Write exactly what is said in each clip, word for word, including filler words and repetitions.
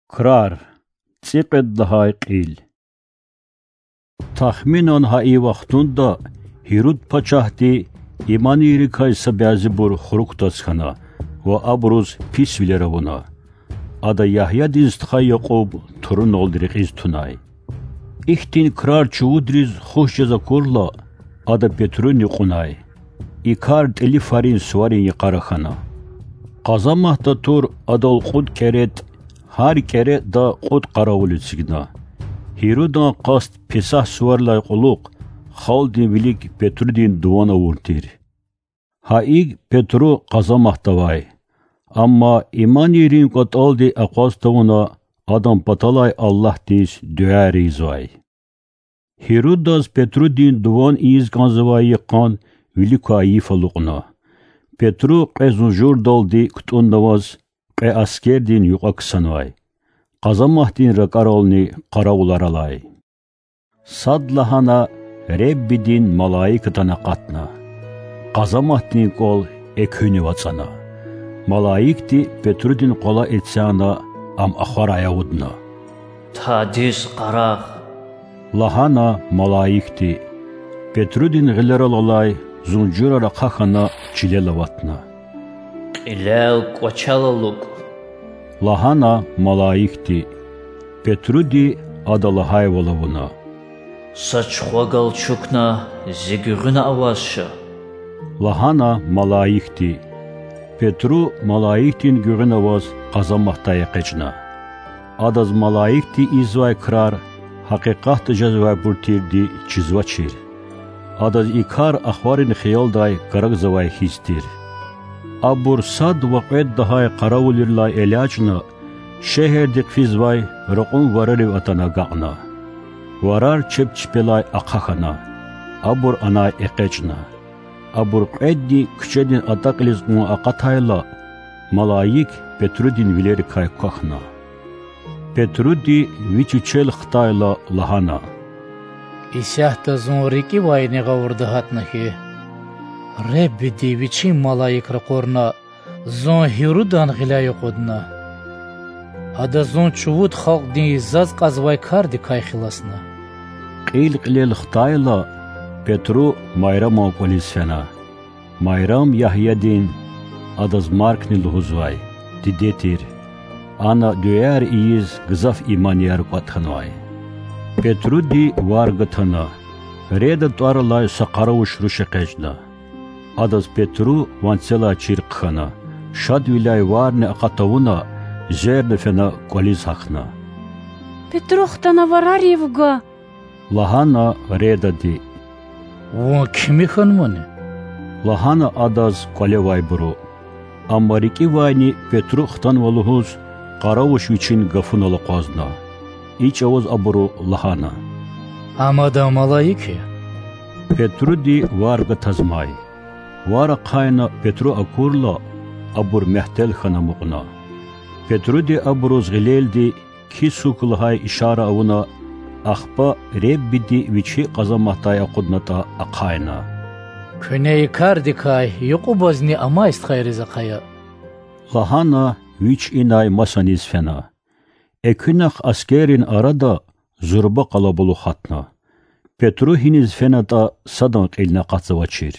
Krar, tsiqed dahay qil. Tahminan hai vaxtunda Hirud paçahti imaniri kaysa bazibur xuruktaskana ve abruz pis vileravuna. Ada Yahya dinstxay Yaqub turun oldiriqiz tunay. İhtin krar çuvudriz xoşjaza kurla ada Petrun yuqunay. İkar teli farin suvarin yaqaraxana. Qazamahta tur adal qud keret har kere da qud qaravulitsigna. Hirudan qast pesah suvarlay quluq xaldin vilik Petrudin duvana vurtir. Haig Petru qazamahtavay. Amma imanirin qat aldi aqastavuna adam patalay Allah dis düərizvay. Hirudas Petrudin duvan iz qanzavay yaqan vilikayi faluqna. Petru qezunjur daldi kutundavaz qe askerdin yuqaksanvay. Qazamahdin rakarolni qaravlaralay. Sadlahana Rebbidin malaikatana qatna. Qazamahdin qol ekhüni vatsana. Malaikti Petrudin qola etsana am axaraya udna. Tadis qaraq. Lahana malaikti Petrudin ghileralolay zunjurara qaxana çilelavatna. Qilel qoçalaluk. Lahana malaikti Petrudi adalahay volavuna. Saçxogal çukna zigürüna avazşı. Lahana malaikti Petru malaiktin gürün avaz qazamahtaya qeçna. Adaz malaikti izvay krar haqiqat jazvay burtirdi çizvaçir. Adaz ikar axvarin xiyalday qaragzavay histir. Abur sad vaqet dahay qaravulirlay elachna şehirdik fizvay raqun varari atana gaqna. Varar çepçipelay aqaxana. Abur anay eqeçna. Abur qeddi küçedin ataqliz mu aqatayla malayik Petrudin vileri kay qaxna. Petrudi viçuçel xtayla lahana. İsahta zonriki vayni qavurdu hatnahi. Rebbi diviçi malayik raqorna zon Hirudan gilay qodna. Ada zon çuvud xalq din izaz qazvay kardi kay xilasna. Qil qilel xtayla Petru Mayram oqolisfena. Mayram Yahyadin adaz markni luhuzvay. Didetir. Ana düyer iyiz gızaf iman yer qatxanvay. Petrudi vargatana. Reda tuarlay saqaravush rusheqejna. Adaz Petru vansela çirqxana. Şad vilay varne aqatavuna zerne fena qoliz haqna. Petruxtana vararivga. Lahana Reda di. O kimi xanmani? Lahana adaz qolevay buru. Ammariki vayni Petruxtan valuhuz qaravush viçin gafunala qazna. İç avaz aburu lahana. Amada malayiki. Petrudi varga tazmay. Vara qayna Petru akurla abur mehtel xana muqna. Petrudi aburuz gileldi ki sukulhay işara avuna axpa rebbidi viçi qazamahtay aqudnata aqayna. Küney kardi kay yuqubazni ama istxayriza qaya. Lahana viç inay masanis fena. Ekünax askerin arada zurba qalabulu xatna. Petru hiniz fenata sadan qilna qatsavaçir.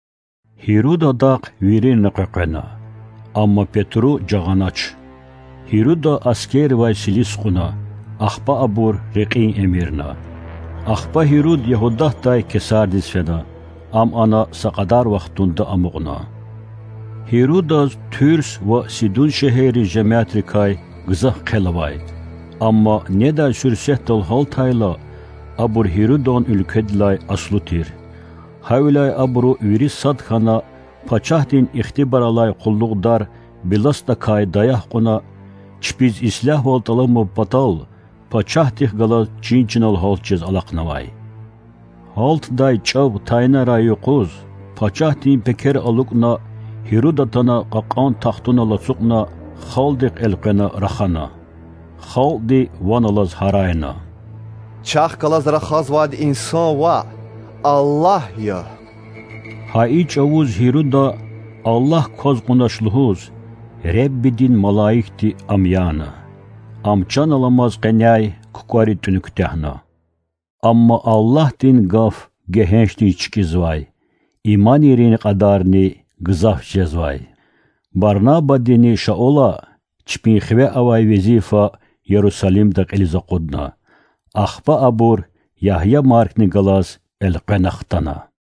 Hiruda daq virin qaqana. Amma Petru jaganaç. Hiruda asker vay silisquna. Axpa abur riqin emirna. Axpa Hirud Yahudahtay kesardis fena. Am ana saqadar vaxtunda amuqna. Hirudaz Türs ve Sidun şehri cematrikay gızaq qelavay. Amma neda sürsehtol haltayla abur Hirudon ülkedlay aslutir. Havlay aburu viri sadxana paçahdin ixtibaralay qulluqdar bilasta kay dayah quna çpiz islah voltalamı patal paçahdih gala çinçinal haltçez alaqnavay. Halt day çav tayna rayu quz paçahdin peker aluqna Hirudatana qaqan taxtuna lasuqna xaldiq elqena raxana. Xaldi vanalaz harayna. Çax qalaz raxazvad insan va Allah ya. Haiç avuz Hiruda Allah koz qunaşluhuz Rebbidin malaikti amyana. Amçan alamaz qenyay kukari tünüktehna. Amma Allah din gaf gehençti çikizvay. İman yerini qadarni gızaf cezvay. Barnaba dini şaola çpinxve avay vezifa Yerusalim'da qiliza qudna. Akhba abur Yahya markni galas el qenaxtana.